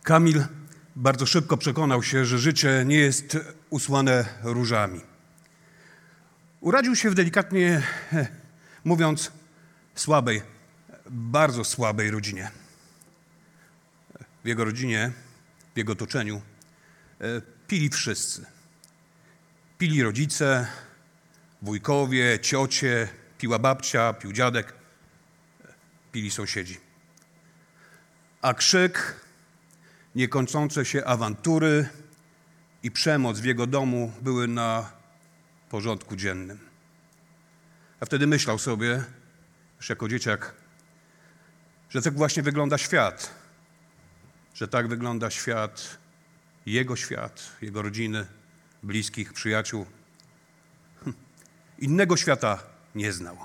Kamil bardzo szybko przekonał się, że życie nie jest usłane różami. Urodził się w delikatnie mówiąc słabej, bardzo słabej rodzinie. W jego rodzinie, w jego otoczeniu pili wszyscy. Pili rodzice, wujkowie, ciocie, piła babcia, pił dziadek, pili sąsiedzi. A krzyk, niekończące się awantury i przemoc w jego domu były na porządku dziennym. A wtedy myślał sobie, już jako dzieciak, że tak właśnie wygląda świat. Że tak wygląda świat, jego rodziny, bliskich, przyjaciół. Innego świata nie znał.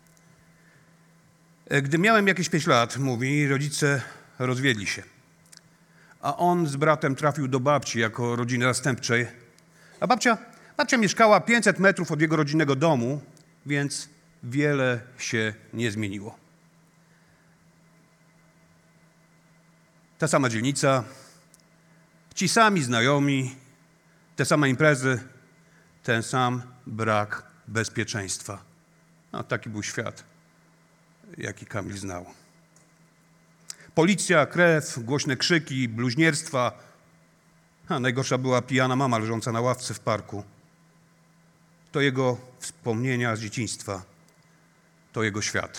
Gdy miałem jakieś 5 lat, mówi, rodzice rozwiedli się. A on z bratem trafił do babci jako rodziny zastępczej. A babcia mieszkała 500 metrów od jego rodzinnego domu, więc wiele się nie zmieniło. Ta sama dzielnica, ci sami znajomi, te same imprezy, ten sam brak bezpieczeństwa. No, taki był świat, jaki Kamil znał. Policja, krew, głośne krzyki, bluźnierstwa. A najgorsza była pijana mama leżąca na ławce w parku. To jego wspomnienia z dzieciństwa. To jego świat.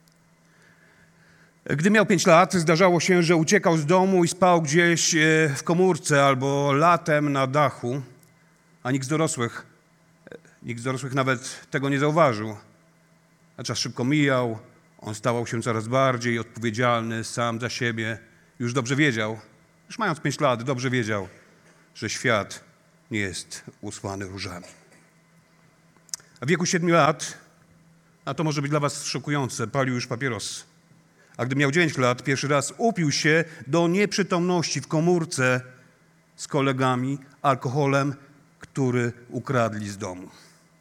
Gdy miał 5 lat, zdarzało się, że uciekał z domu i spał gdzieś w komórce albo latem na dachu, a nikt z dorosłych nawet tego nie zauważył. A czas szybko mijał, on stawał się coraz bardziej odpowiedzialny sam za siebie. Już dobrze wiedział, już mając 5 lat, dobrze wiedział, że świat nie jest usłany różami. A w wieku 7 lat, a to może być dla was szokujące, palił już papierosy. A gdy miał 9 lat, pierwszy raz upił się do nieprzytomności w komórce z kolegami alkoholem, który ukradli z domu.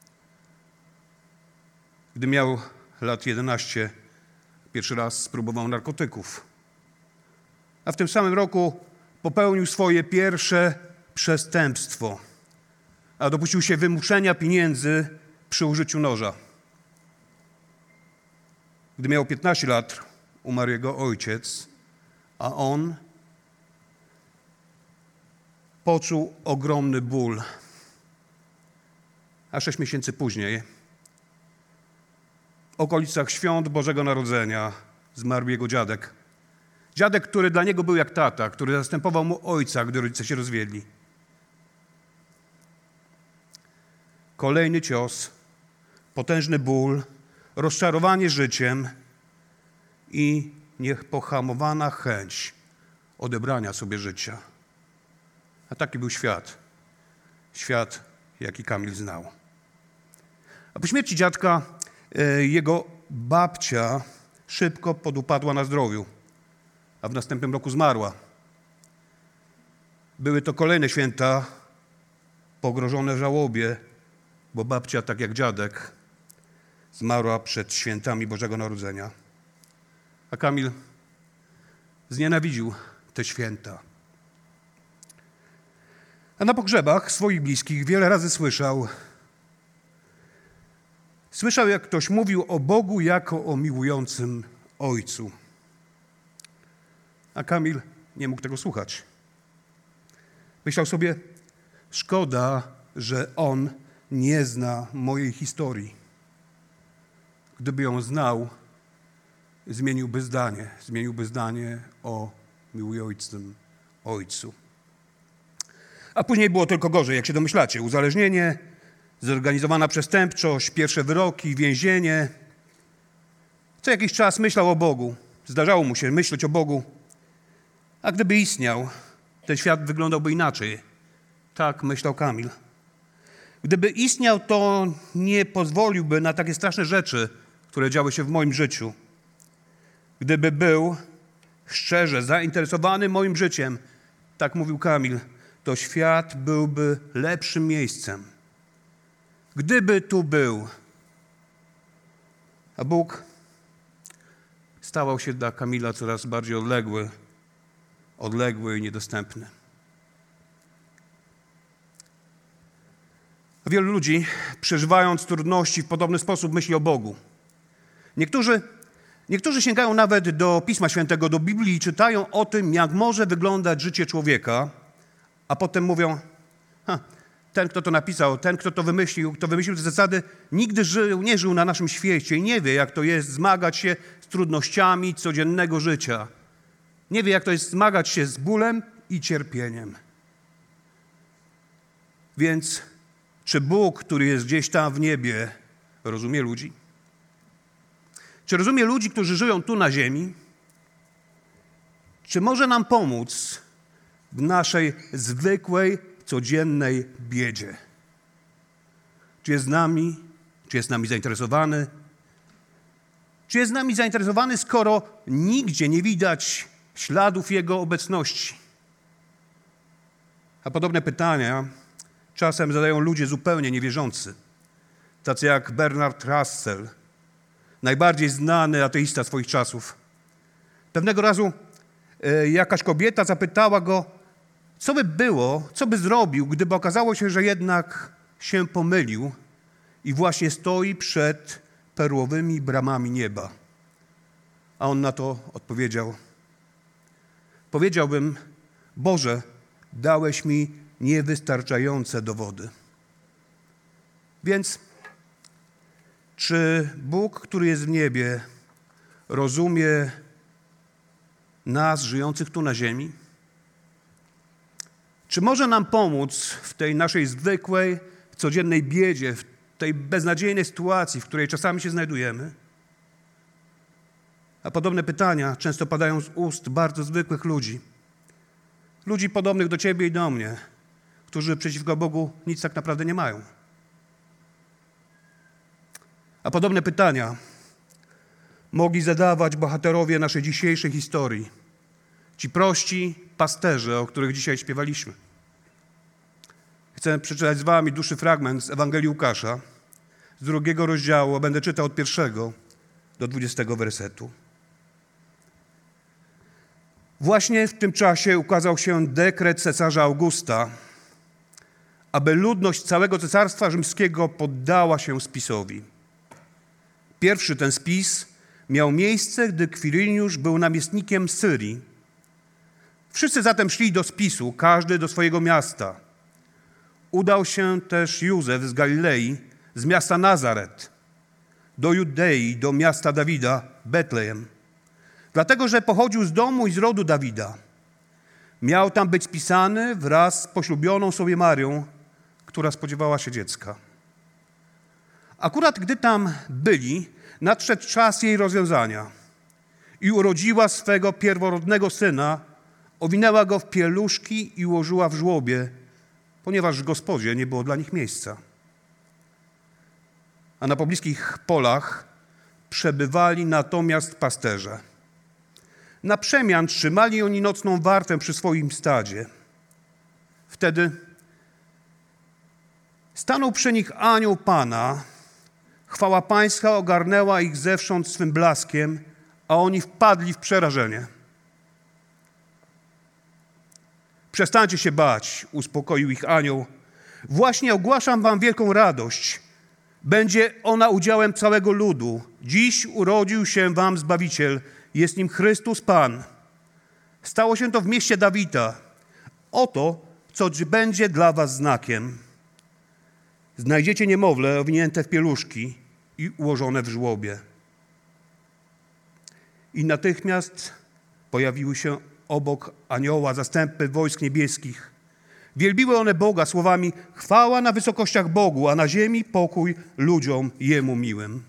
Gdy miał lat 11, pierwszy raz spróbował narkotyków. A w tym samym roku popełnił swoje pierwsze przestępstwo, a dopuścił się wymuszenia pieniędzy przy użyciu noża. Gdy miał 15 lat, umarł jego ojciec, a on poczuł ogromny ból. A 6 miesięcy później, w okolicach świąt Bożego Narodzenia, zmarł jego dziadek. Dziadek, który dla niego był jak tata, który zastępował mu ojca, gdy rodzice się rozwiedli. Kolejny cios, potężny ból, rozczarowanie życiem i niepohamowana chęć odebrania sobie życia. A taki był świat. Świat, jaki Kamil znał. A po śmierci dziadka jego babcia szybko podupadła na zdrowiu, a w następnym roku zmarła. Były to kolejne święta pogrożone żałobie, bo babcia, tak jak dziadek, zmarła przed świętami Bożego Narodzenia. A Kamil znienawidził te święta. A na pogrzebach swoich bliskich wiele razy słyszał, jak ktoś mówił o Bogu jako o miłującym Ojcu. A Kamil nie mógł tego słuchać. Myślał sobie, szkoda, że on nie zna mojej historii. Gdyby ją znał, zmieniłby zdanie o miłującym Ojcu. A później było tylko gorzej, jak się domyślacie. Uzależnienie, zorganizowana przestępczość, pierwsze wyroki, więzienie. Co jakiś czas myślał o Bogu. Zdarzało mu się myśleć o Bogu. A gdyby istniał, ten świat wyglądałby inaczej. Tak myślał Kamil. Gdyby istniał, to nie pozwoliłby na takie straszne rzeczy, które działy się w moim życiu. Gdyby był szczerze zainteresowany moim życiem, tak mówił Kamil, to świat byłby lepszym miejscem. Gdyby tu był. A Bóg stawał się dla Kamila coraz bardziej odległy. odległy i niedostępny. Wielu ludzi, przeżywając trudności, w podobny sposób myśli o Bogu. Niektórzy sięgają nawet do Pisma Świętego, do Biblii i czytają o tym, jak może wyglądać życie człowieka, a potem mówią, ten, kto to napisał, ten, kto wymyślił te zasady, nigdy nie żył na naszym świecie i nie wie, jak to jest zmagać się z trudnościami codziennego życia. Nie wie, jak to jest zmagać się z bólem i cierpieniem. Więc czy Bóg, który jest gdzieś tam w niebie, rozumie ludzi? Czy rozumie ludzi, którzy żyją tu na ziemi? Czy może nam pomóc w naszej zwykłej, codziennej biedzie? Czy jest z nami? Czy jest nami zainteresowany? Czy jest z nami zainteresowany, skoro nigdzie nie widać śladów Jego obecności? A podobne pytania czasem zadają ludzie zupełnie niewierzący, tacy jak Bernard Russell, najbardziej znany ateista swoich czasów. Pewnego razu jakaś kobieta zapytała go, co by zrobił, gdyby okazało się, że jednak się pomylił i właśnie stoi przed perłowymi bramami nieba. A on na to odpowiedział, powiedziałbym, Boże, dałeś mi niewystarczające dowody. Więc czy Bóg, który jest w niebie, rozumie nas, żyjących tu na ziemi? Czy może nam pomóc w tej naszej zwykłej, codziennej biedzie, w tej beznadziejnej sytuacji, w której czasami się znajdujemy? A podobne pytania często padają z ust bardzo zwykłych ludzi. Ludzi podobnych do ciebie i do mnie, którzy przeciwko Bogu nic tak naprawdę nie mają. A podobne pytania mogli zadawać bohaterowie naszej dzisiejszej historii. Ci prości pasterze, o których dzisiaj śpiewaliśmy. Chcę przeczytać z wami dłuższy fragment z Ewangelii Łukasza, z 2 rozdziału, a będę czytał od 1 do 20 wersetu. Właśnie w tym czasie ukazał się dekret cesarza Augusta, aby ludność całego cesarstwa rzymskiego poddała się spisowi. Pierwszy ten spis miał miejsce, gdy Kwiriniusz był namiestnikiem Syrii. Wszyscy zatem szli do spisu, każdy do swojego miasta. Udał się też Józef z Galilei, z miasta Nazaret, do Judei, do miasta Dawida, Betlejem. Dlatego, że pochodził z domu i z rodu Dawida. Miał tam być spisany wraz z poślubioną sobie Marią, która spodziewała się dziecka. Akurat gdy tam byli, nadszedł czas jej rozwiązania i urodziła swego pierworodnego syna, owinęła go w pieluszki i ułożyła w żłobie, ponieważ w gospodzie nie było dla nich miejsca. A na pobliskich polach przebywali natomiast pasterze. Na przemian trzymali oni nocną wartę przy swoim stadzie. Wtedy stanął przy nich anioł Pana, chwała Pańska ogarnęła ich zewsząd swym blaskiem, a oni wpadli w przerażenie. Przestańcie się bać, uspokoił ich anioł. Właśnie ogłaszam wam wielką radość. Będzie ona udziałem całego ludu. Dziś urodził się wam Zbawiciel, jest nim Chrystus Pan. Stało się to w mieście Dawida. Oto, co będzie dla was znakiem. Znajdziecie niemowlę owinięte w pieluszki i ułożone w żłobie. I natychmiast pojawiły się obok anioła zastępy wojsk niebieskich. Wielbiły one Boga słowami: chwała na wysokościach Bogu, a na ziemi pokój ludziom Jemu miłym.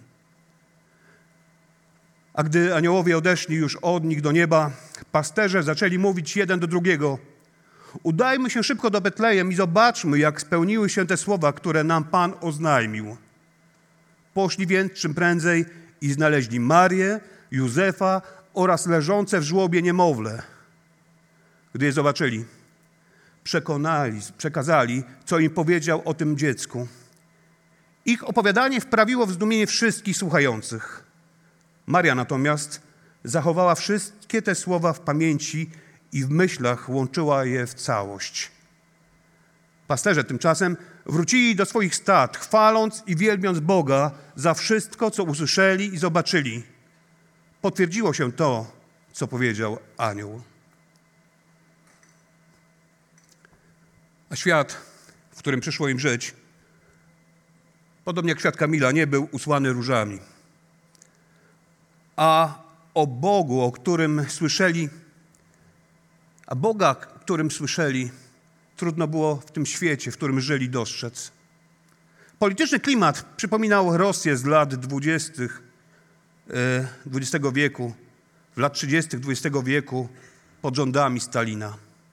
A gdy aniołowie odeszli już od nich do nieba, pasterze zaczęli mówić jeden do drugiego: udajmy się szybko do Betlejem i zobaczmy, jak spełniły się te słowa, które nam Pan oznajmił. Poszli więc czym prędzej i znaleźli Marię, Józefa oraz leżące w żłobie niemowlę. Gdy je zobaczyli, przekazali, co im powiedział o tym dziecku. Ich opowiadanie wprawiło w zdumienie wszystkich słuchających. Maria natomiast zachowała wszystkie te słowa w pamięci i w myślach łączyła je w całość. Pasterze tymczasem wrócili do swoich stad, chwaląc i wielbiąc Boga za wszystko, co usłyszeli i zobaczyli. Potwierdziło się to, co powiedział anioł. A świat, w którym przyszło im żyć, podobnie jak świat Kamila, nie był usłany różami. A o Bogu, o którym słyszeli, a Boga, którym słyszeli, trudno było w tym świecie, w którym żyli, dostrzec. Polityczny klimat przypominał Rosję z lat 20. XX wieku, w lat 30. XX wieku pod rządami Stalina.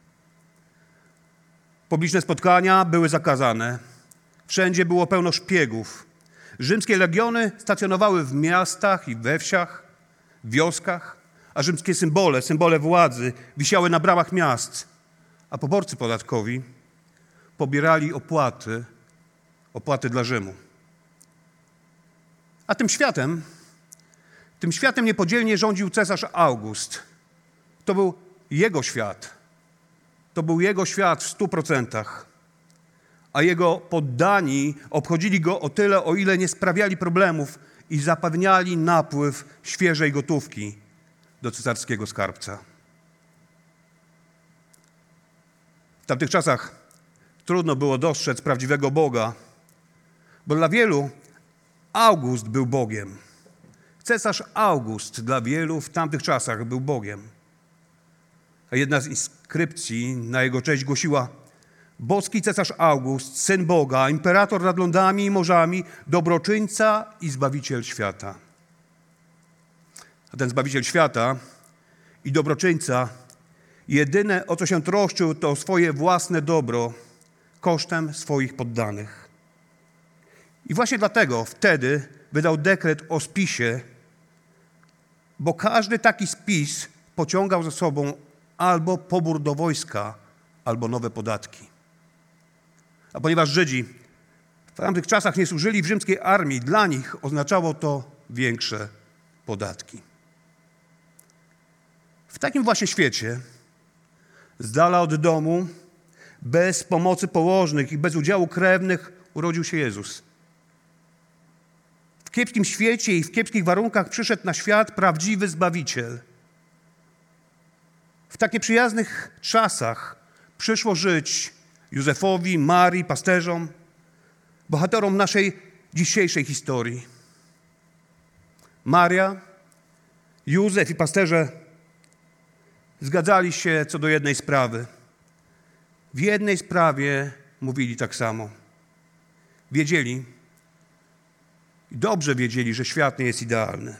Publiczne spotkania były zakazane. Wszędzie było pełno szpiegów. Rzymskie legiony stacjonowały w miastach i we wsiach, w wioskach, a rzymskie symbole władzy wisiały na bramach miast, a poborcy podatkowi pobierali opłaty dla Rzymu. A tym światem niepodzielnie rządził cesarz August. To był jego świat. To był jego świat w 100%. A jego poddani obchodzili go o tyle, o ile nie sprawiali problemów i zapewniali napływ świeżej gotówki do cesarskiego skarbca. W tamtych czasach trudno było dostrzec prawdziwego Boga, bo dla wielu August był Bogiem. Cesarz August dla wielu w tamtych czasach był Bogiem. A jedna z inskrypcji na jego cześć głosiła: boski cesarz August, syn Boga, imperator nad lądami i morzami, dobroczyńca i zbawiciel świata. A ten zbawiciel świata i dobroczyńca jedyne, o co się troszczył, to swoje własne dobro kosztem swoich poddanych. I właśnie dlatego wtedy wydał dekret o spisie, bo każdy taki spis pociągał za sobą albo pobór do wojska, albo nowe podatki. A ponieważ Żydzi w tamtych czasach nie służyli w rzymskiej armii, dla nich oznaczało to większe podatki. W takim właśnie świecie, z dala od domu, bez pomocy położnych i bez udziału krewnych, urodził się Jezus. W kiepskim świecie i w kiepskich warunkach przyszedł na świat prawdziwy Zbawiciel. W takich przyjaznych czasach przyszło żyć Józefowi, Marii, pasterzom, bohaterom naszej dzisiejszej historii. Maria, Józef i pasterze zgadzali się co do jednej sprawy. W jednej sprawie mówili tak samo. Wiedzieli, i dobrze wiedzieli, że świat nie jest idealny.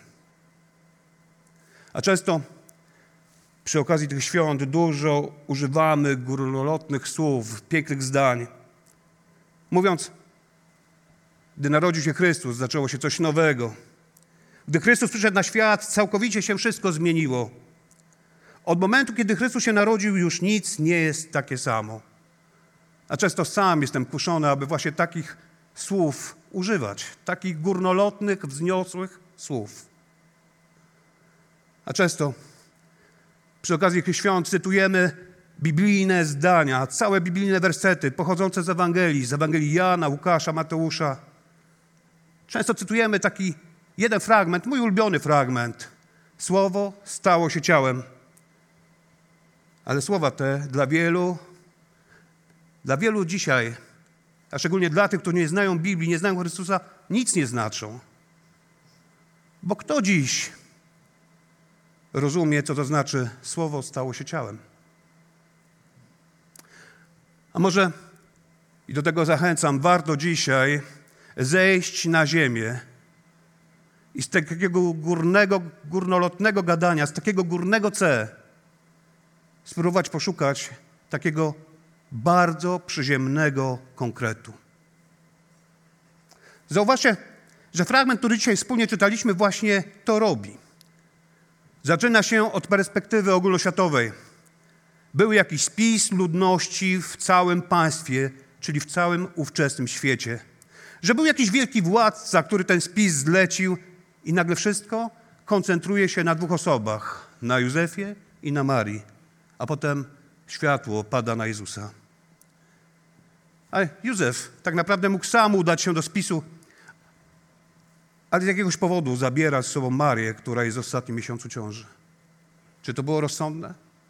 A często przy okazji tych świąt dużo używamy górnolotnych słów, pięknych zdań. Mówiąc, gdy narodził się Chrystus, zaczęło się coś nowego. Gdy Chrystus przyszedł na świat, całkowicie się wszystko zmieniło. Od momentu, kiedy Chrystus się narodził, już nic nie jest takie samo. A często sam jestem kuszony, aby właśnie takich słów używać, takich górnolotnych, wzniosłych słów. A często przy okazji tych świąt cytujemy biblijne zdania, całe biblijne wersety pochodzące z Ewangelii Jana, Łukasza, Mateusza. Często cytujemy taki jeden fragment, mój ulubiony fragment. Słowo stało się ciałem. Ale słowa te dla wielu dzisiaj, a szczególnie dla tych, którzy nie znają Biblii, nie znają Chrystusa, nic nie znaczą. Bo kto dziś rozumie, co to znaczy słowo stało się ciałem? A może, i do tego zachęcam, warto dzisiaj zejść na ziemię i z takiego górnolotnego gadania, z takiego górnego C spróbować poszukać takiego bardzo przyziemnego konkretu. Zauważcie, że fragment, który dzisiaj wspólnie czytaliśmy, właśnie to robi. Zaczyna się od perspektywy ogólnoświatowej. Był jakiś spis ludności w całym państwie, czyli w całym ówczesnym świecie. Że był jakiś wielki władca, który ten spis zlecił i nagle wszystko koncentruje się na dwóch osobach, na Józefie i na Marii. a potem światło pada na Jezusa. A Józef tak naprawdę mógł sam udać się do spisu, ale z jakiegoś powodu zabiera z sobą Marię, która jest w ostatnim miesiącu ciąży. Czy to było rozsądne?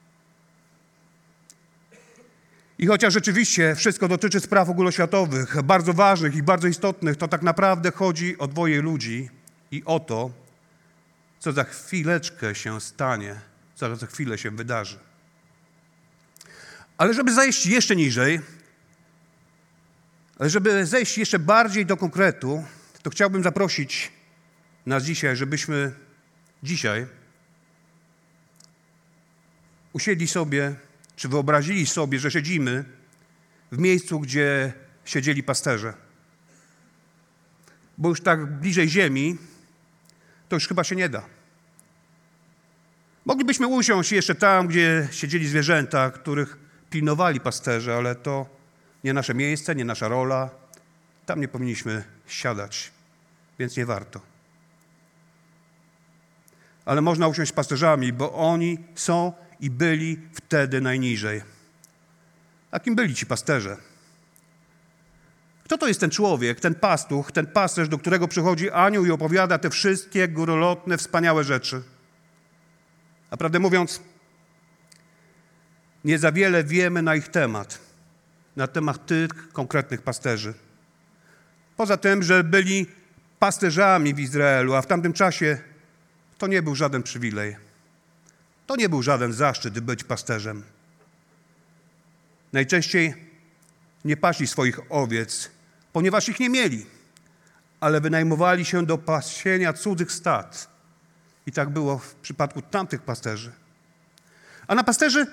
I chociaż rzeczywiście wszystko dotyczy spraw ogólnoświatowych, bardzo ważnych i bardzo istotnych, to tak naprawdę chodzi o dwoje ludzi i o to, co za chwileczkę się stanie, co za chwilę się wydarzy. Ale żeby zejść jeszcze niżej, żeby zejść jeszcze bardziej do konkretu, to chciałbym zaprosić nas dzisiaj, żebyśmy dzisiaj usiedli sobie, czy wyobrazili sobie, że siedzimy w miejscu, gdzie siedzieli pasterze. Bo już tak bliżej ziemi to już chyba się nie da. Moglibyśmy usiąść jeszcze tam, gdzie siedzieli zwierzęta, których pilnowali pasterze, ale to nie nasze miejsce, nie nasza rola. Tam nie powinniśmy siadać, więc nie warto. Ale można usiąść z pasterzami, bo oni są i byli wtedy najniżej. A kim byli ci pasterze? Kto to jest ten człowiek, ten pastuch, ten pasterz, do którego przychodzi anioł i opowiada te wszystkie górnolotne, wspaniałe rzeczy? A prawdę mówiąc, nie za wiele wiemy na temat tych konkretnych pasterzy. Poza tym, że byli pasterzami w Izraelu, a w tamtym czasie to nie był żaden przywilej. To nie był żaden zaszczyt być pasterzem. Najczęściej nie paśli swoich owiec, ponieważ ich nie mieli, ale wynajmowali się do pasienia cudzych stad. I tak było w przypadku tamtych pasterzy. A na pasterzy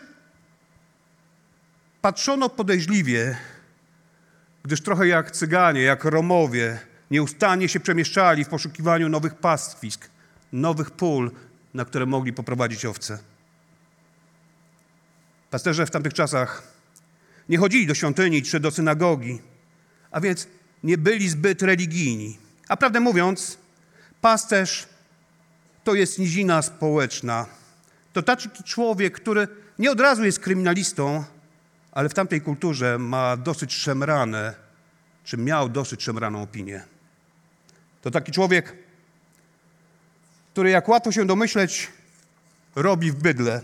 patrzono podejrzliwie, gdyż trochę jak Cyganie, jak Romowie, nieustannie się przemieszczali w poszukiwaniu nowych pastwisk, nowych pól, na które mogli poprowadzić owce. Pasterze w tamtych czasach nie chodzili do świątyni czy do synagogi, a więc nie byli zbyt religijni. A prawdę mówiąc, pasterz to jest nizina społeczna. To taki człowiek, który nie od razu jest kryminalistą, ale w tamtej kulturze ma dosyć szemrane, czy miał dosyć szemraną opinię. To taki człowiek, który, jak łatwo się domyśleć, robi w bydle.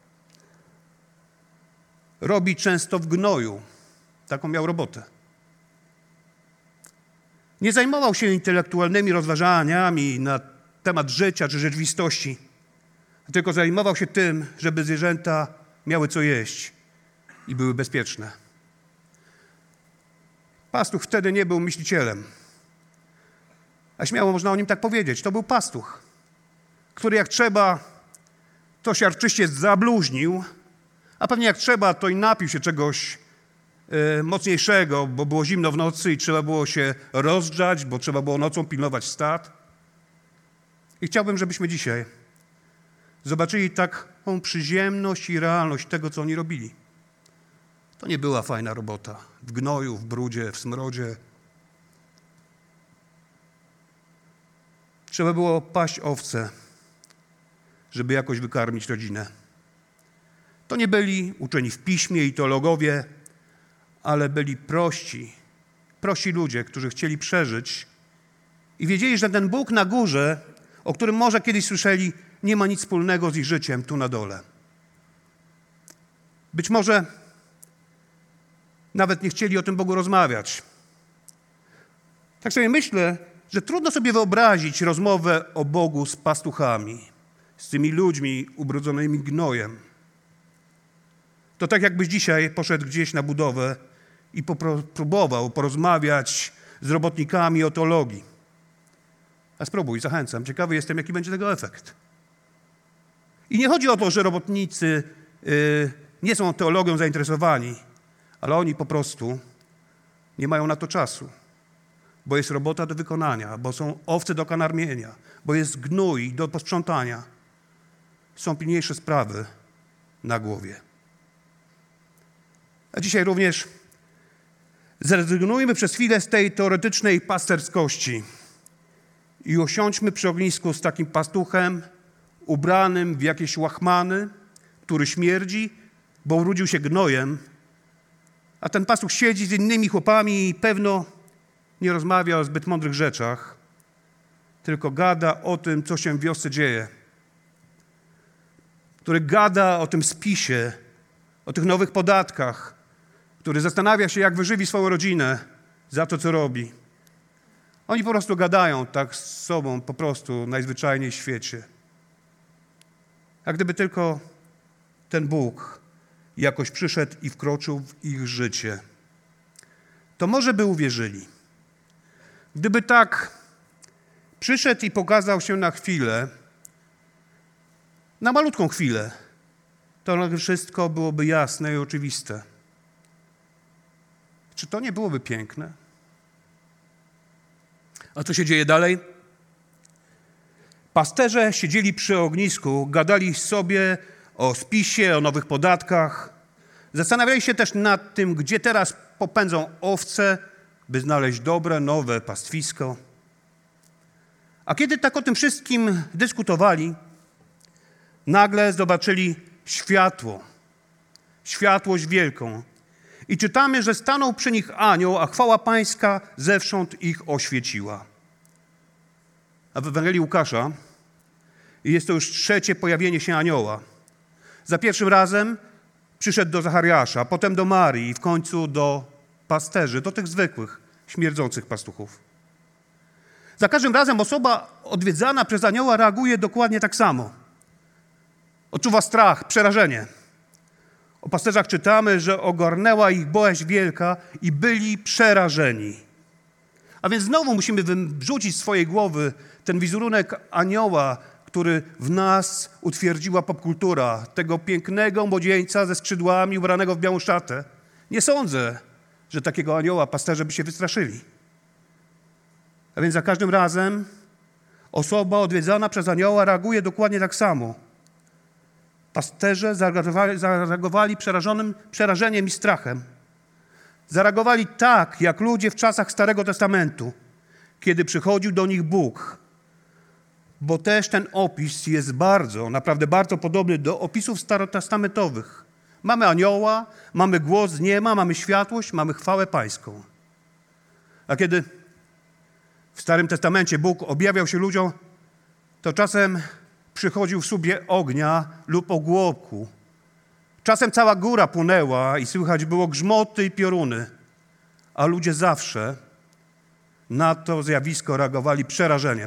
Robi często w gnoju. Taką miał robotę. Nie zajmował się intelektualnymi rozważaniami na temat życia czy rzeczywistości, tylko zajmował się tym, żeby zwierzęta miały co jeść i były bezpieczne. Pastuch wtedy nie był myślicielem, a śmiało można o nim tak powiedzieć. To był pastuch, który jak trzeba, to siarczyście zabluźnił, a pewnie jak trzeba, to i napił się czegoś mocniejszego, bo było zimno w nocy i trzeba było się rozgrzać, bo trzeba było nocą pilnować stad. I chciałbym, żebyśmy dzisiaj zobaczyli taką przyziemność i realność tego, co oni robili. To nie była fajna robota. W gnoju, w brudzie, w smrodzie. Trzeba było paść owce, żeby jakoś wykarmić rodzinę. To nie byli uczeni w piśmie i teologowie, ale byli prości ludzie, którzy chcieli przeżyć i wiedzieli, że ten Bóg na górze, o którym może kiedyś słyszeli, nie ma nic wspólnego z ich życiem tu na dole. Być może nawet nie chcieli o tym Bogu rozmawiać. Tak sobie myślę, że trudno sobie wyobrazić rozmowę o Bogu z pastuchami, z tymi ludźmi ubrudzonymi gnojem. To tak jakbyś dzisiaj poszedł gdzieś na budowę i próbował porozmawiać z robotnikami o teologii. A spróbuj, zachęcam. Ciekawy jestem, jaki będzie tego efekt. I nie chodzi o to, że robotnicy nie są teologią zainteresowani, ale oni po prostu nie mają na to czasu, bo jest robota do wykonania, bo są owce do karmienia, bo jest gnój do posprzątania. Są pilniejsze sprawy na głowie. A dzisiaj również zrezygnujmy przez chwilę z tej teoretycznej pasterskości i usiądźmy przy ognisku z takim pastuchem ubranym w jakieś łachmany, który śmierdzi, bo urodził się gnojem, a ten pastuch siedzi z innymi chłopami i pewno nie rozmawia o zbyt mądrych rzeczach, tylko gada o tym, co się w wiosce dzieje. Który gada o tym spisie, o tych nowych podatkach, który zastanawia się, jak wyżywi swoją rodzinę za to, co robi. Oni po prostu gadają tak z sobą, po prostu najzwyczajniej w świecie. A gdyby tylko ten Bóg jakoś przyszedł i wkroczył w ich życie, to może by uwierzyli. Gdyby tak przyszedł i pokazał się na chwilę, na malutką chwilę, to wszystko byłoby jasne i oczywiste. Czy to nie byłoby piękne? A co się dzieje dalej? Pasterze siedzieli przy ognisku, gadali sobie o spisie, o nowych podatkach. Zastanawiali się też nad tym, gdzie teraz popędzą owce, by znaleźć dobre, nowe pastwisko. A kiedy tak o tym wszystkim dyskutowali, nagle zobaczyli światło, światłość wielką. I czytamy, że stanął przy nich anioł, a chwała Pańska zewsząd ich oświeciła. A w Ewangelii Łukasza jest to już trzecie pojawienie się anioła. Za pierwszym razem przyszedł do Zachariasza, potem do Marii i w końcu do pasterzy, do tych zwykłych, śmierdzących pastuchów. Za każdym razem osoba odwiedzana przez anioła reaguje dokładnie tak samo. Odczuwa strach, przerażenie. O pasterzach czytamy, że ogarnęła ich bojaźń wielka i byli przerażeni. A więc znowu musimy wyrzucić z swojej głowy ten wizerunek anioła, który w nas utwierdziła popkultura, tego pięknego młodzieńca ze skrzydłami ubranego w białą szatę. Nie sądzę, że takiego anioła pasterze by się wystraszyli. A więc za każdym razem osoba odwiedzana przez anioła reaguje dokładnie tak samo. Pasterze zareagowali przerażeniem i strachem. Zareagowali tak, jak ludzie w czasach Starego Testamentu, kiedy przychodził do nich Bóg. Bo też ten opis jest naprawdę bardzo podobny do opisów starotestamentowych. Mamy anioła, mamy głos z nieba, mamy światłość, mamy chwałę Pańską. A kiedy w Starym Testamencie Bóg objawiał się ludziom, to czasem przychodził w słupie ognia lub ogłobku. Czasem cała góra płonęła i słychać było grzmoty i pioruny, a ludzie zawsze na to zjawisko reagowali przerażeniem.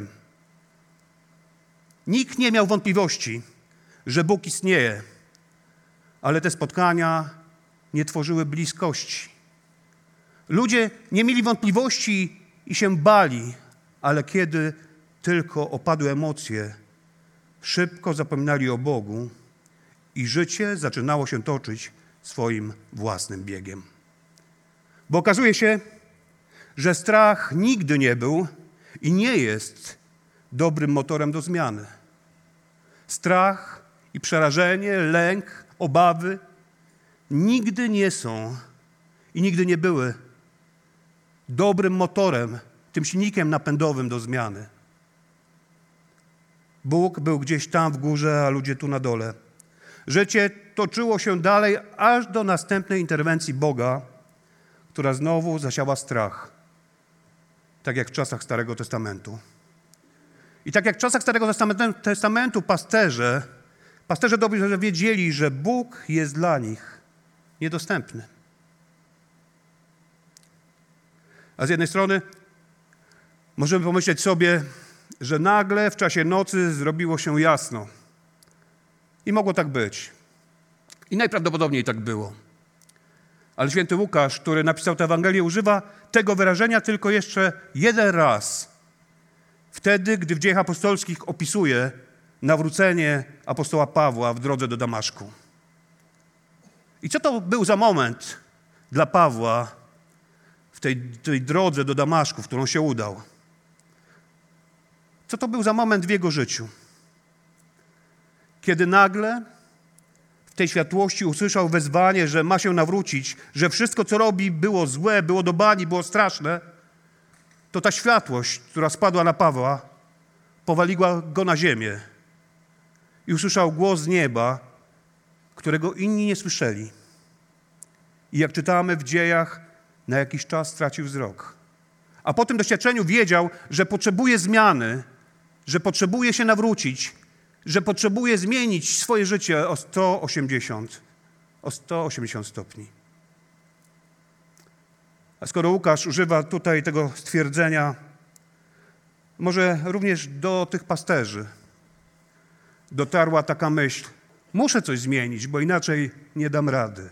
Nikt nie miał wątpliwości, że Bóg istnieje, ale te spotkania nie tworzyły bliskości. Ludzie nie mieli wątpliwości i się bali, ale kiedy tylko opadły emocje, szybko zapominali o Bogu i życie zaczynało się toczyć swoim własnym biegiem. Bo okazuje się, że strach nigdy nie był i nie jest dobrym motorem do zmiany. Strach i przerażenie, lęk, obawy nigdy nie są i nigdy nie były dobrym motorem, tym silnikiem napędowym do zmiany. Bóg był gdzieś tam w górze, a ludzie tu na dole. Życie toczyło się dalej aż do następnej interwencji Boga, która znowu zasiała strach, tak jak w czasach Starego Testamentu. I tak jak w czasach Starego Testamentu pasterze dobrze wiedzieli, że Bóg jest dla nich niedostępny. A z jednej strony możemy pomyśleć sobie, że nagle w czasie nocy zrobiło się jasno. I mogło tak być. I najprawdopodobniej tak było. Ale święty Łukasz, który napisał tę Ewangelię, używa tego wyrażenia tylko jeszcze jeden raz. Wtedy, gdy w Dziejach Apostolskich opisuje nawrócenie apostoła Pawła w drodze do Damaszku. I co to był za moment dla Pawła w tej drodze do Damaszku, w którą się udał? Co to był za moment w jego życiu? Kiedy nagle w tej światłości usłyszał wezwanie, że ma się nawrócić, że wszystko, co robi, było złe, było do bani, było straszne, to ta światłość, która spadła na Pawła, powaliła go na ziemię. I usłyszał głos z nieba, którego inni nie słyszeli. I jak czytamy w Dziejach, na jakiś czas stracił wzrok. A po tym doświadczeniu wiedział, że potrzebuje zmiany, że potrzebuje się nawrócić, że potrzebuje zmienić swoje życie o 180 stopni. A skoro Łukasz używa tutaj tego stwierdzenia, może również do tych pasterzy dotarła taka myśl: muszę coś zmienić, bo inaczej nie dam rady.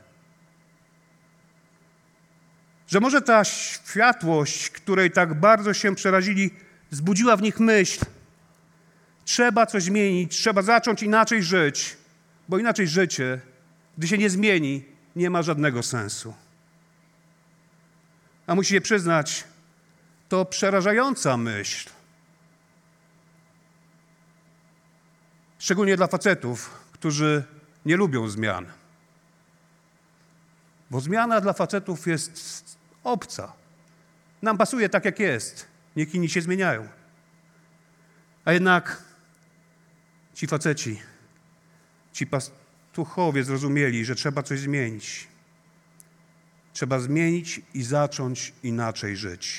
Że może ta światłość, której tak bardzo się przerazili, wzbudziła w nich myśl: trzeba coś zmienić, trzeba zacząć inaczej żyć, bo inaczej życie, gdy się nie zmieni, nie ma żadnego sensu. A musicie przyznać, to przerażająca myśl. Szczególnie dla facetów, którzy nie lubią zmian. Bo zmiana dla facetów jest obca. Nam pasuje tak, jak jest. Niech inni się zmieniają. A jednak ci faceci, ci pastuchowie zrozumieli, że trzeba coś zmienić. Trzeba zmienić i zacząć inaczej żyć.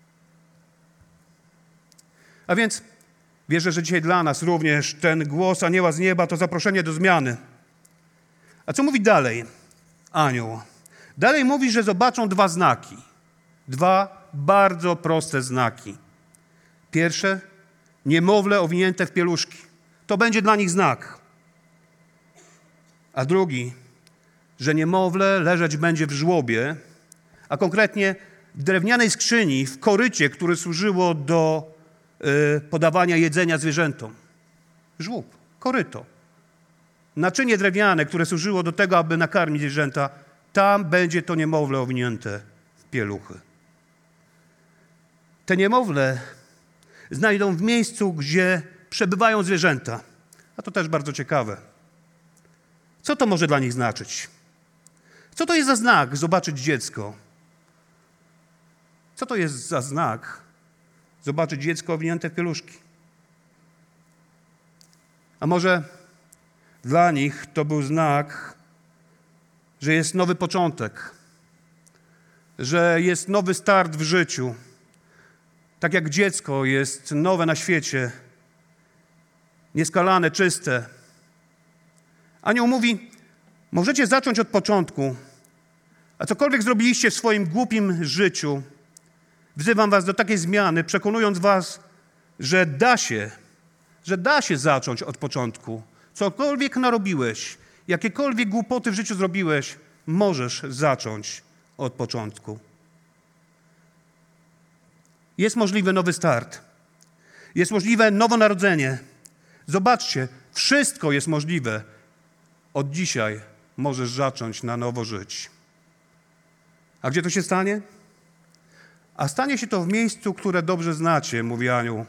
A więc wierzę, że dzisiaj dla nas również ten głos anioła z nieba to zaproszenie do zmiany. A co mówi dalej anioł? Dalej mówi, że zobaczą dwa znaki. Dwa bardzo proste znaki. Pierwsze, niemowlę owinięte w pieluszki. To będzie dla nich znak. A drugi, że niemowlę leżeć będzie w żłobie, a konkretnie w drewnianej skrzyni, w korycie, które służyło do podawania jedzenia zwierzętom. Żłób, koryto. Naczynie drewniane, które służyło do tego, aby nakarmić zwierzęta, tam będzie to niemowlę owinięte w pieluchy. Te niemowlę znajdą w miejscu, gdzie przebywają zwierzęta. A to też bardzo ciekawe. Co to może dla nich znaczyć? Co to jest za znak zobaczyć dziecko? Co to jest za znak zobaczyć dziecko owinięte w pieluszki? A może dla nich to był znak, że jest nowy początek, że jest nowy start w życiu. Tak jak dziecko jest nowe na świecie, nieskalane, czyste. Anioł mówi: możecie zacząć od początku, a cokolwiek zrobiliście w swoim głupim życiu, wzywam was do takiej zmiany, przekonując was, że da się zacząć od początku. Cokolwiek narobiłeś, jakiekolwiek głupoty w życiu zrobiłeś, możesz zacząć od początku. Jest możliwy nowy start. Jest możliwe nowonarodzenie. Zobaczcie, wszystko jest możliwe. Od dzisiaj możesz zacząć na nowo żyć. A gdzie to się stanie? A stanie się to w miejscu, które dobrze znacie, mówi anioł.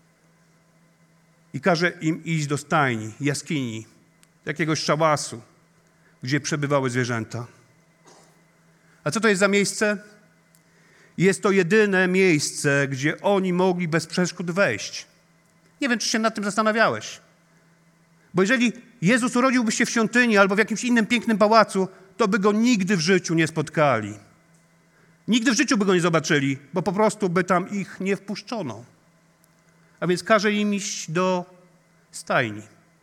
I każe im iść do stajni, jaskini, jakiegoś szałasu, gdzie przebywały zwierzęta. A co to jest za miejsce? Jest to jedyne miejsce, gdzie oni mogli bez przeszkód wejść. Nie wiem, czy się nad tym zastanawiałeś. Bo jeżeli Jezus urodziłby się w świątyni albo w jakimś innym pięknym pałacu, to by go nigdy w życiu nie spotkali. Nigdy w życiu by go nie zobaczyli, bo po prostu by tam ich nie wpuszczono. A więc każe im iść do stajni.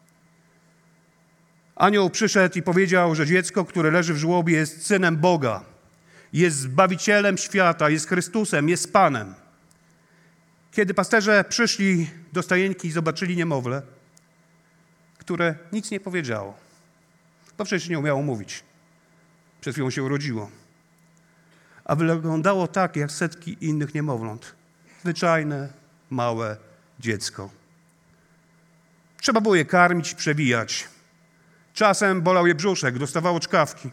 Anioł przyszedł i powiedział, że dziecko, które leży w żłobie, jest synem Boga, jest Zbawicielem świata, jest Chrystusem, jest Panem. Kiedy pasterze przyszli do stajenki i zobaczyli niemowlę, które nic nie powiedziało, bo przecież nie umiało mówić. Przed chwilą się urodziło. A wyglądało tak, jak setki innych niemowląt. Zwyczajne, małe dziecko. Trzeba było je karmić, przewijać. Czasem bolał je brzuszek, dostawało czkawki.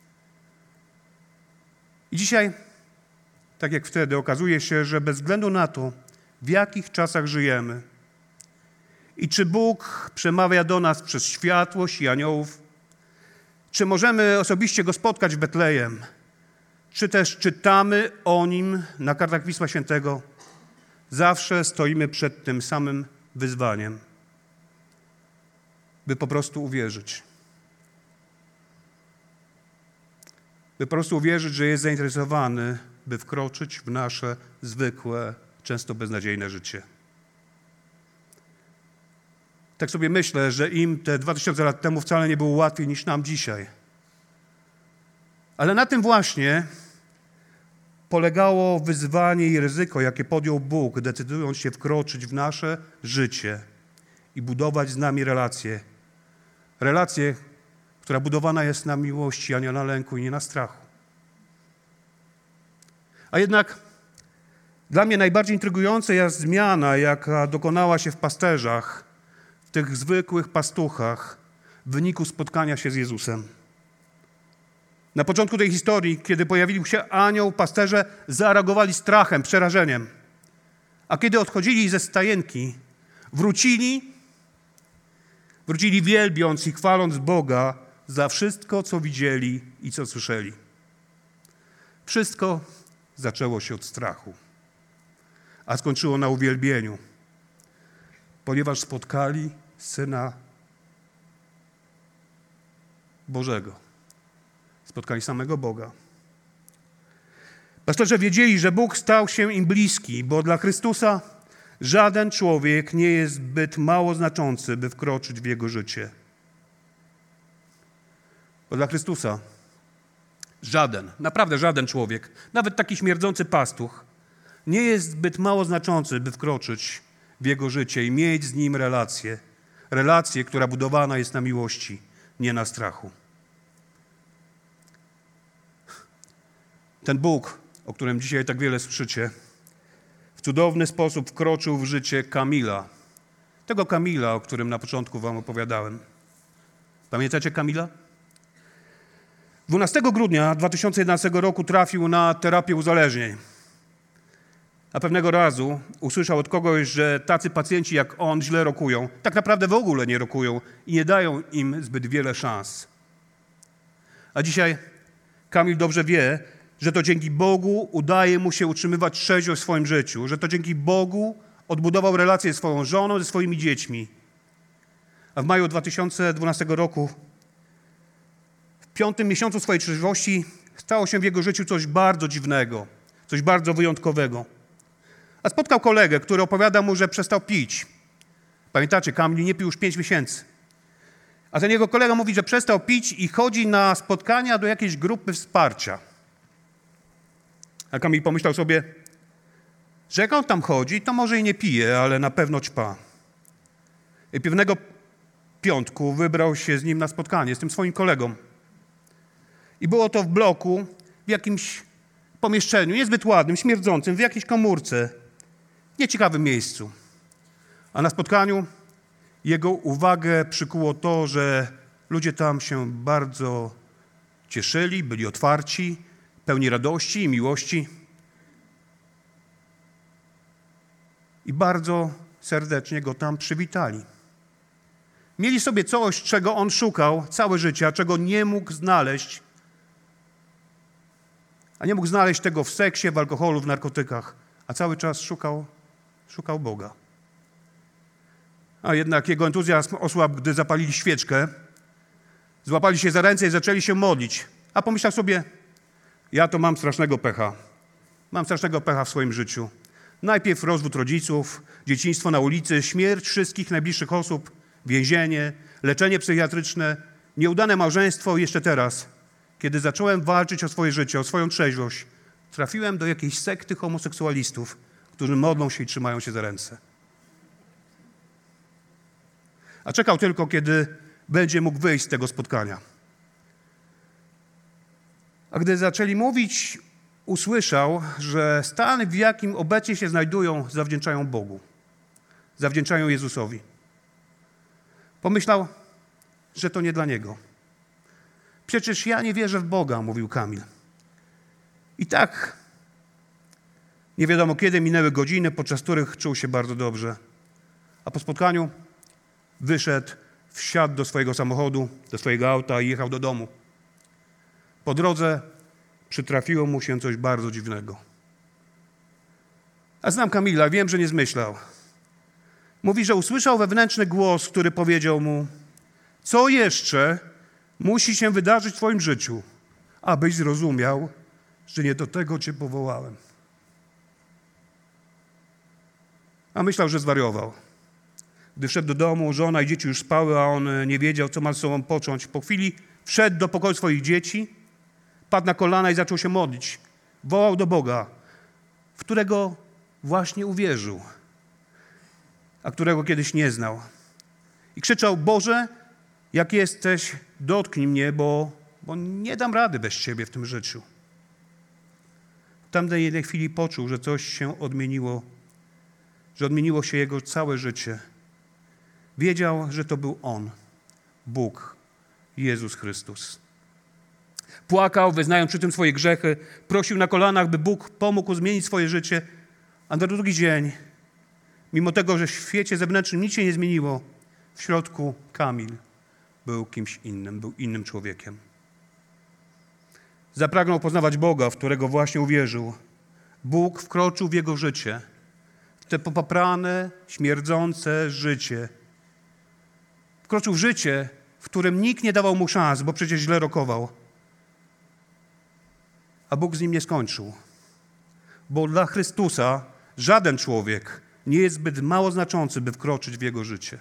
I dzisiaj, tak jak wtedy, okazuje się, że bez względu na to, w jakich czasach żyjemy i czy Bóg przemawia do nas przez światłość i aniołów, czy możemy osobiście Go spotkać w Betlejem, czy też czytamy o Nim na kartach Pisma Świętego, zawsze stoimy przed tym samym wyzwaniem, by po prostu uwierzyć. by po prostu uwierzyć, że jest zainteresowany, by wkroczyć w nasze zwykłe, często beznadziejne życie. Tak sobie myślę, że im te 2000 lat temu wcale nie było łatwiej niż nam dzisiaj. Ale na tym właśnie polegało wyzwanie i ryzyko, jakie podjął Bóg, decydując się wkroczyć w nasze życie i budować z nami relacje. Relacje, która budowana jest na miłości, a nie na lęku i nie na strachu. A jednak dla mnie najbardziej intrygująca jest zmiana, jaka dokonała się w pasterzach, w tych zwykłych pastuchach w wyniku spotkania się z Jezusem. Na początku tej historii, kiedy pojawił się anioł, pasterze zareagowali strachem, przerażeniem. A kiedy odchodzili ze stajenki, wrócili wielbiąc i chwaląc Boga za wszystko, co widzieli i co słyszeli. Wszystko zaczęło się od strachu, a skończyło na uwielbieniu, ponieważ spotkali Syna Bożego. Spotkali samego Boga. Pasterze wiedzieli, że Bóg stał się im bliski, bo dla Chrystusa żaden człowiek nie jest zbyt mało znaczący, by wkroczyć w Jego życie. Bo dla Chrystusa naprawdę żaden człowiek, nawet taki śmierdzący pastuch, nie jest zbyt mało znaczący, by wkroczyć w Jego życie i mieć z Nim relację. Relację, która budowana jest na miłości, nie na strachu. Ten Bóg, o którym dzisiaj tak wiele słyszycie, w cudowny sposób wkroczył w życie Kamila. Tego Kamila, o którym na początku wam opowiadałem. Pamiętacie Kamila? 12 grudnia 2011 roku trafił na terapię uzależnień. A pewnego razu usłyszał od kogoś, że tacy pacjenci jak on źle rokują. Tak naprawdę w ogóle nie rokują i nie dają im zbyt wiele szans. A dzisiaj Kamil dobrze wie, że to dzięki Bogu udaje mu się utrzymywać trzeźwość w swoim życiu, że to dzięki Bogu odbudował relację ze swoją żoną, ze swoimi dziećmi. A w maju 2012 roku, w 5. miesiącu swojej trzeźwości, stało się w jego życiu coś bardzo dziwnego, coś bardzo wyjątkowego. A spotkał kolegę, który opowiada mu, że przestał pić. Pamiętacie, Kamil nie pił już 5 miesięcy. A ten jego kolega mówi, że przestał pić i chodzi na spotkania do jakiejś grupy wsparcia. A Kamil pomyślał sobie, że jak on tam chodzi, to może i nie pije, ale na pewno ćpa. I pewnego piątku wybrał się z nim na spotkanie, z tym swoim kolegą. I było to w bloku, w jakimś pomieszczeniu, niezbyt ładnym, śmierdzącym, w jakiejś komórce, nieciekawym miejscu. A na spotkaniu jego uwagę przykuło to, że ludzie tam się bardzo cieszyli, byli otwarci, pełni radości i miłości. I bardzo serdecznie go tam przywitali. Mieli sobie coś, czego on szukał całe życie, a czego nie mógł znaleźć. A nie mógł znaleźć tego w seksie, w alkoholu, w narkotykach. A cały czas szukał Boga. A jednak jego entuzjazm osłabł, gdy zapalili świeczkę, złapali się za ręce i zaczęli się modlić. A pomyślał sobie, ja to mam strasznego pecha. Mam strasznego pecha w swoim życiu. Najpierw rozwód rodziców, dzieciństwo na ulicy, śmierć wszystkich najbliższych osób, więzienie, leczenie psychiatryczne, nieudane małżeństwo i jeszcze teraz, kiedy zacząłem walczyć o swoje życie, o swoją trzeźwość, trafiłem do jakiejś sekty homoseksualistów, którzy modlą się i trzymają się za ręce. A czekał tylko, kiedy będzie mógł wyjść z tego spotkania. A gdy zaczęli mówić, usłyszał, że stan, w jakim obecnie się znajdują, zawdzięczają Bogu. Zawdzięczają Jezusowi. Pomyślał, że to nie dla niego. Przecież ja nie wierzę w Boga, mówił Kamil. I tak nie wiadomo kiedy minęły godziny, podczas których czuł się bardzo dobrze. A po spotkaniu wyszedł, wsiadł do swojego samochodu, do swojego auta i jechał do domu. Po drodze przytrafiło mu się coś bardzo dziwnego. A znam Kamila, wiem, że nie zmyślał. Mówi, że usłyszał wewnętrzny głos, który powiedział mu, co jeszcze musi się wydarzyć w twoim życiu, abyś zrozumiał, że nie do tego cię powołałem. A myślał, że zwariował. Gdy wszedł do domu, żona i dzieci już spały, a on nie wiedział, co ma z sobą począć. Po chwili wszedł do pokoju swoich dzieci, padł na kolana i zaczął się modlić. Wołał do Boga, w którego właśnie uwierzył, a którego kiedyś nie znał. I krzyczał: Boże, jak jesteś, dotknij mnie, bo nie dam rady bez Ciebie w tym życiu. W tamtej jednej chwili poczuł, że coś się odmieniło, że odmieniło się jego całe życie. Wiedział, że to był On, Bóg, Jezus Chrystus. Płakał, wyznając przy tym swoje grzechy, prosił na kolanach, by Bóg pomógł zmienić swoje życie, a na drugi dzień, mimo tego, że w świecie zewnętrznym nic się nie zmieniło, w środku Kamil był kimś innym, był innym człowiekiem. Zapragnął poznawać Boga, w którego właśnie uwierzył. Bóg wkroczył w jego życie, w te popaprane, śmierdzące życie. Wkroczył w życie, w którym nikt nie dawał mu szans, bo przecież źle rokował. A Bóg z nim nie skończył. Bo dla Chrystusa żaden człowiek nie jest zbyt mało znaczący, by wkroczyć w jego życie.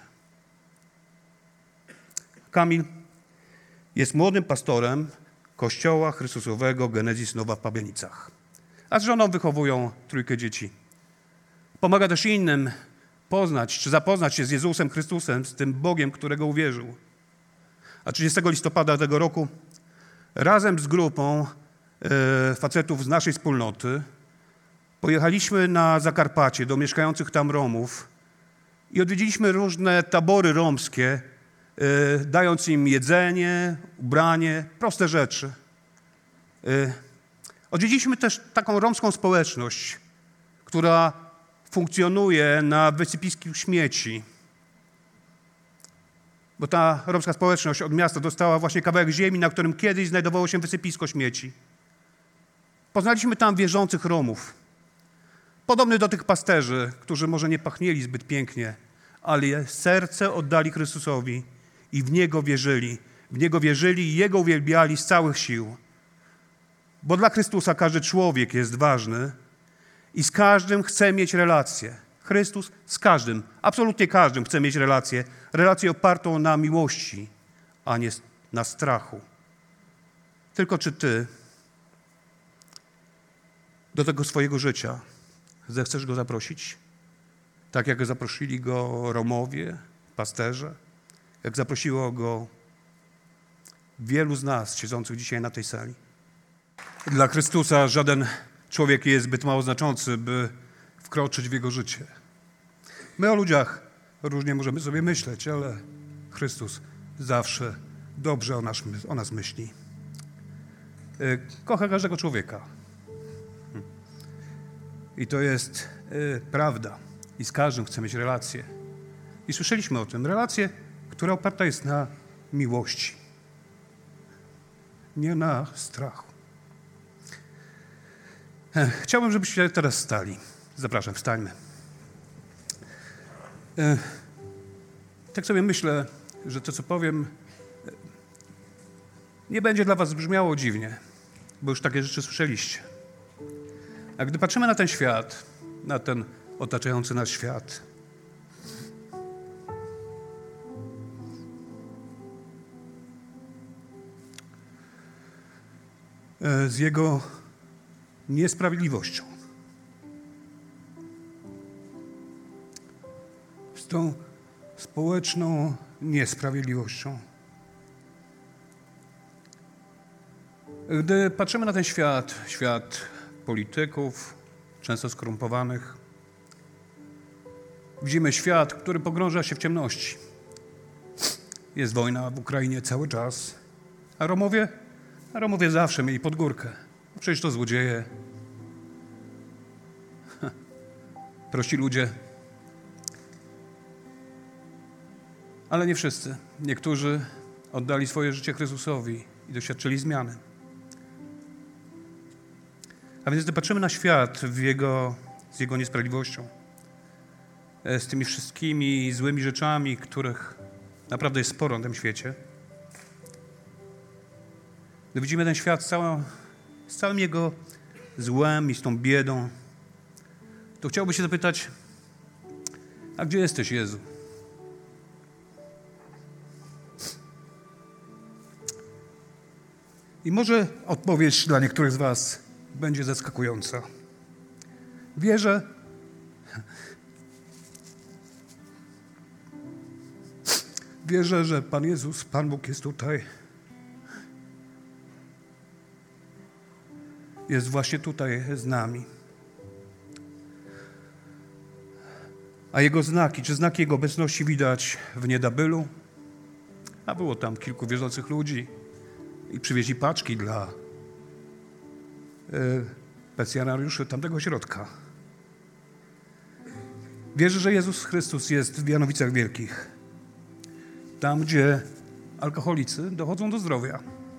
Kamil jest młodym pastorem Kościoła Chrystusowego Genezis Nowa w Pabianicach. A z żoną wychowują 3 dzieci. Pomaga też innym poznać czy zapoznać się z Jezusem Chrystusem, z tym Bogiem, którego uwierzył. A 30 listopada tego roku razem z grupą facetów z naszej wspólnoty pojechaliśmy na Zakarpacie do mieszkających tam Romów i odwiedziliśmy różne tabory romskie, dając im jedzenie, ubranie, proste rzeczy. Odwiedziliśmy też taką romską społeczność, która funkcjonuje na wysypisku śmieci. Bo ta romska społeczność od miasta dostała właśnie kawałek ziemi, na którym kiedyś znajdowało się wysypisko śmieci. Poznaliśmy tam wierzących Romów, podobnych do tych pasterzy, którzy może nie pachnieli zbyt pięknie, ale serce oddali Chrystusowi i w Niego wierzyli. W Niego wierzyli i Jego uwielbiali z całych sił. Bo dla Chrystusa każdy człowiek jest ważny i z każdym chce mieć relację. Chrystus z każdym, absolutnie każdym chce mieć relację opartą na miłości, a nie na strachu. Tylko czy ty do tego swojego życia zechcesz Go zaprosić? Tak jak zaprosili Go Romowie, pasterze, jak zaprosiło Go wielu z nas siedzących dzisiaj na tej sali. Dla Chrystusa żaden człowiek nie jest zbyt mało znaczący, by wkroczyć w Jego życie. My o ludziach różnie możemy sobie myśleć, ale Chrystus zawsze dobrze o nas myśli. Kocha każdego człowieka. I to jest prawda. I z każdym chce mieć relację. I słyszeliśmy o tym. Relację, która oparta jest na miłości. Nie na strachu. Chciałbym, żebyście teraz stali. Zapraszam, wstańmy. Tak sobie myślę, że to, co powiem, nie będzie dla was brzmiało dziwnie, bo już takie rzeczy słyszeliście. A gdy patrzymy na ten świat, na ten otaczający nas świat, z jego niesprawiedliwością, z tą społeczną niesprawiedliwością. Gdy patrzymy na ten świat polityków, często skorumpowanych, widzimy świat, który pogrąża się w ciemności. Jest wojna w Ukrainie cały czas, a Romowie zawsze mieli pod górkę. Przecież to złodzieje, prości ludzie. Ale nie wszyscy. Niektórzy oddali swoje życie Chrystusowi i doświadczyli zmiany. A więc gdy patrzymy na świat z jego niesprawiedliwością, z tymi wszystkimi złymi rzeczami, których naprawdę jest sporo na tym świecie, Gdy widzimy ten świat z całym jego złem i z tą biedą, to chciałbym się zapytać, a gdzie jesteś, Jezu? I może odpowiedź dla niektórych z was będzie zaskakująca. Wierzę, że Pan Jezus, Pan Bóg jest tutaj. Jest właśnie tutaj z nami. A Jego znaki, czy znaki Jego obecności widać w Niedabylu? A było tam kilku wierzących ludzi i przywieźli paczki dla pensjonariuszy tamtego ośrodka. Wierzę, że Jezus Chrystus jest w Janowicach Wielkich. Tam, gdzie alkoholicy dochodzą do zdrowia.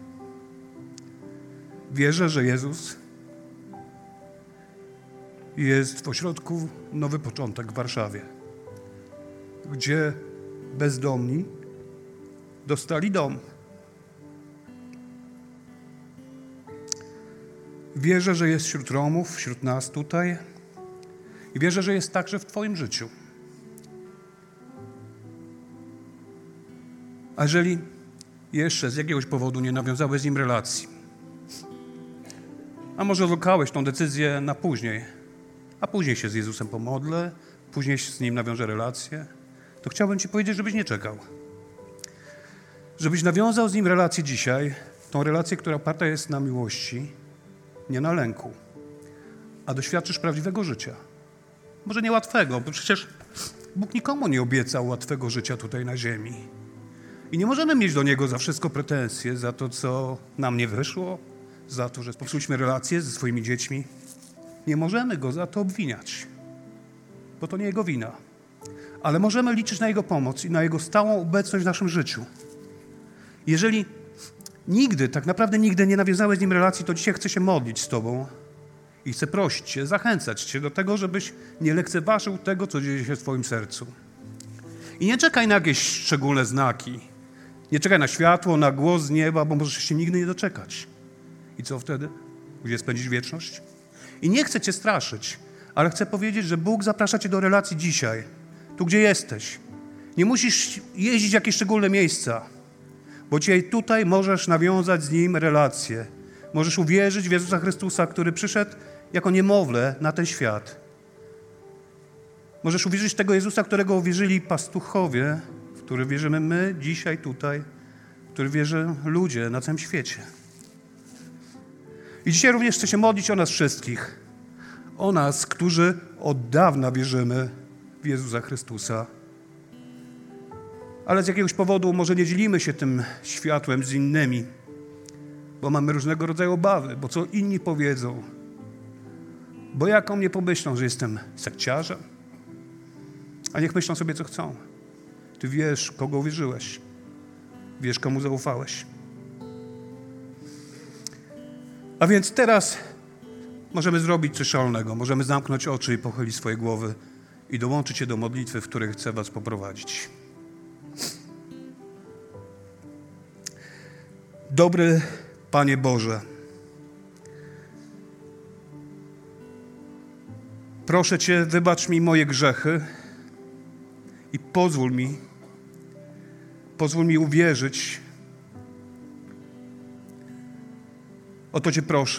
Wierzę, że Jezus jest w ośrodku Nowy Początek w Warszawie, gdzie bezdomni dostali dom. Wierzę, że jest wśród Romów, wśród nas tutaj i wierzę, że jest także w Twoim życiu. A jeżeli jeszcze z jakiegoś powodu nie nawiązałeś z Nim relacji, a może odwlekałeś tą decyzję na później, a później się z Jezusem pomodlę, później z Nim nawiążę relację, to chciałbym Ci powiedzieć, żebyś nie czekał. Żebyś nawiązał z Nim relację dzisiaj, tą relację, która oparta jest na miłości, nie na lęku, a doświadczysz prawdziwego życia. Może nie łatwego, bo przecież Bóg nikomu nie obiecał łatwego życia tutaj na ziemi. I nie możemy mieć do Niego za wszystko pretensje, za to, co nam nie wyszło, za to, że popsuliśmy relacje ze swoimi dziećmi. Nie możemy Go za to obwiniać, bo to nie Jego wina. Ale możemy liczyć na Jego pomoc i na Jego stałą obecność w naszym życiu. Jeżeli nigdy, tak naprawdę nigdy nie nawiązałeś z Nim relacji, to dzisiaj chcę się modlić z Tobą i chcę prosić Cię, zachęcać Cię do tego, żebyś nie lekceważył tego, co dzieje się w Twoim sercu. I nie czekaj na jakieś szczególne znaki. Nie czekaj na światło, na głos z nieba, bo możesz się nigdy nie doczekać. I co wtedy? Gdzie spędzisz wieczność? I nie chcę Cię straszyć, ale chcę powiedzieć, że Bóg zaprasza Cię do relacji dzisiaj, tu gdzie jesteś. Nie musisz jeździć w jakieś szczególne miejsca, bo dzisiaj tutaj możesz nawiązać z Nim relację. Możesz uwierzyć w Jezusa Chrystusa, który przyszedł jako niemowlę na ten świat. Możesz uwierzyć w tego Jezusa, którego uwierzyli pastuchowie, w który wierzymy my dzisiaj tutaj, w który wierzą ludzie na całym świecie. I dzisiaj również chcę się modlić o nas wszystkich. O nas, którzy od dawna wierzymy w Jezusa Chrystusa. Ale z jakiegoś powodu może nie dzielimy się tym światłem z innymi, bo mamy różnego rodzaju obawy, bo co inni powiedzą, bo jak o mnie pomyślą, że jestem sekciarzem, a niech myślą sobie, co chcą. Ty wiesz, kogo uwierzyłeś, wiesz, komu zaufałeś. A więc teraz możemy zrobić coś szalonego, możemy zamknąć oczy i pochylić swoje głowy i dołączyć się do modlitwy, w której chcę was poprowadzić. Dobry Panie Boże, proszę Cię, wybacz mi moje grzechy i pozwól mi uwierzyć. O to Cię proszę.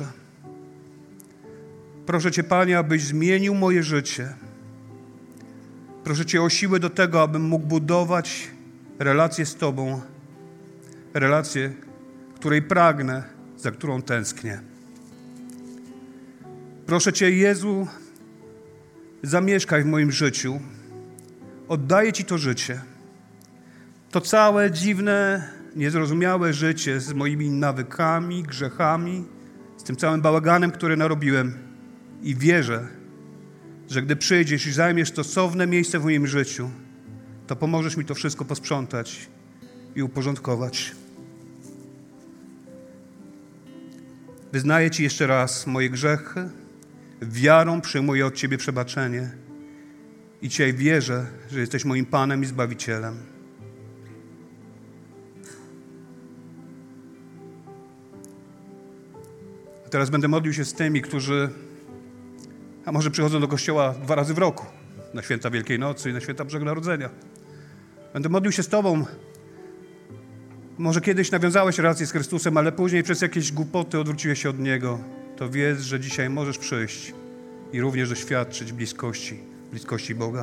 Proszę Cię, Panie, abyś zmienił moje życie. Proszę Cię o siłę do tego, abym mógł budować relacje z Tobą, relacje, której pragnę, za którą tęsknię. Proszę Cię, Jezu, zamieszkaj w moim życiu. Oddaję Ci to życie. To całe dziwne, niezrozumiałe życie z moimi nawykami, grzechami, z tym całym bałaganem, który narobiłem. I wierzę, że gdy przyjdziesz i zajmiesz stosowne miejsce w moim życiu, to pomożesz mi to wszystko posprzątać i uporządkować. Wyznaję Ci jeszcze raz moje grzechy, wiarą przyjmuję od Ciebie przebaczenie i dzisiaj wierzę, że jesteś moim Panem i Zbawicielem. A teraz będę modlił się z tymi, którzy może przychodzą do kościoła 2 razy w roku, na święta Wielkiej Nocy i na święta Bożego Narodzenia. Będę modlił się z Tobą. Może kiedyś nawiązałeś relację z Chrystusem, ale później przez jakieś głupoty odwróciłeś się od Niego. To wiedz, że dzisiaj możesz przyjść i również doświadczyć bliskości Boga.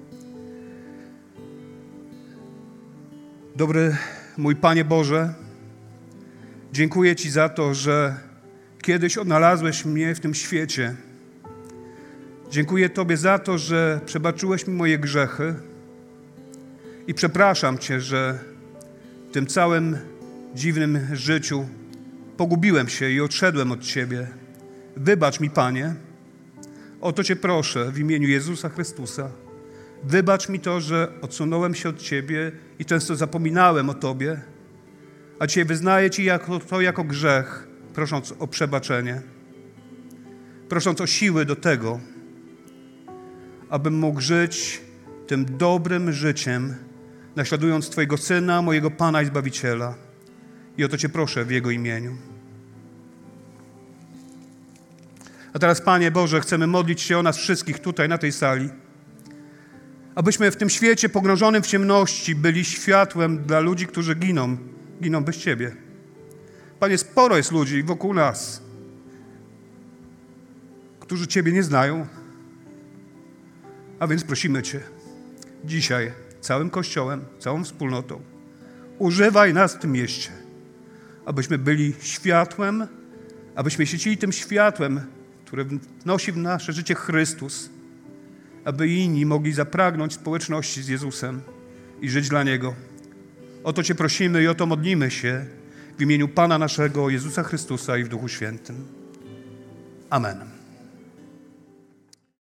Dobry mój Panie Boże, dziękuję Ci za to, że kiedyś odnalazłeś mnie w tym świecie. Dziękuję Tobie za to, że przebaczyłeś mi moje grzechy i przepraszam Cię, że w tym całym dziwnym życiu pogubiłem się i odszedłem od Ciebie. Wybacz mi, Panie. O to Cię proszę w imieniu Jezusa Chrystusa. Wybacz mi to, że odsunąłem się od Ciebie i często zapominałem o Tobie, a dzisiaj wyznaję Ci jako grzech, prosząc o przebaczenie, prosząc o siły do tego, abym mógł żyć tym dobrym życiem, naśladując Twojego Syna, mojego Pana i Zbawiciela. I o to Cię proszę w Jego imieniu. A teraz, Panie Boże, chcemy modlić się o nas wszystkich tutaj, na tej sali, abyśmy w tym świecie pogrążonym w ciemności byli światłem dla ludzi, którzy giną bez Ciebie. Panie, sporo jest ludzi wokół nas, którzy Ciebie nie znają, a więc prosimy Cię dzisiaj całym Kościołem, całą wspólnotą, używaj nas w tym mieście, abyśmy byli światłem, abyśmy świecili tym światłem, które wnosi w nasze życie Chrystus, aby inni mogli zapragnąć społeczności z Jezusem i żyć dla Niego. O to Cię prosimy i o to modlimy się w imieniu Pana naszego Jezusa Chrystusa i w Duchu Świętym. Amen.